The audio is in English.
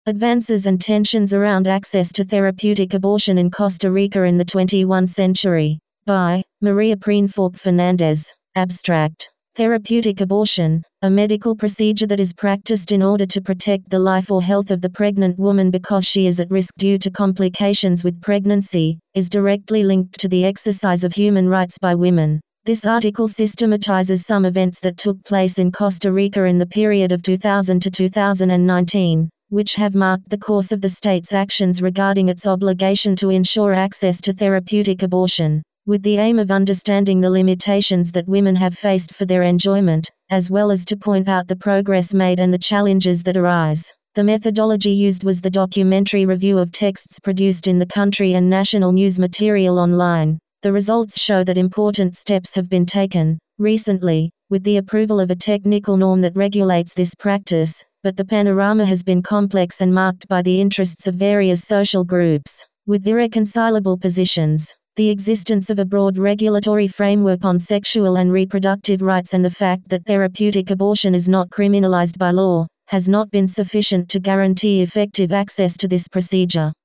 Advances and tensions around access to therapeutic abortion in Costa Rica in the 21st century. By Maria Preenfalk Fernandez. Abstract. Therapeutic abortion, a medical procedure that is practiced in order to protect the life or health of the pregnant woman because she is at risk due to complications with pregnancy, is directly linked to the exercise of human rights by women. This article systematizes some events that took place in Costa Rica in the period of 2000 to 2019, which have marked the course of the state's actions regarding its obligation to ensure access to therapeutic abortion, with the aim of understanding the limitations that women have faced for their enjoyment, as well as to point out the progress made and the challenges that arise. The methodology used was the documentary review of texts produced in the country and national news material online. The results show that important steps have been taken, recently, with the approval of a technical norm that regulates this practice, but the panorama has been complex and marked by the interests of various social groups, with irreconcilable positions. The existence of a broad regulatory framework on sexual and reproductive rights and the fact that therapeutic abortion is not criminalized by law, has not been sufficient to guarantee effective access to this procedure.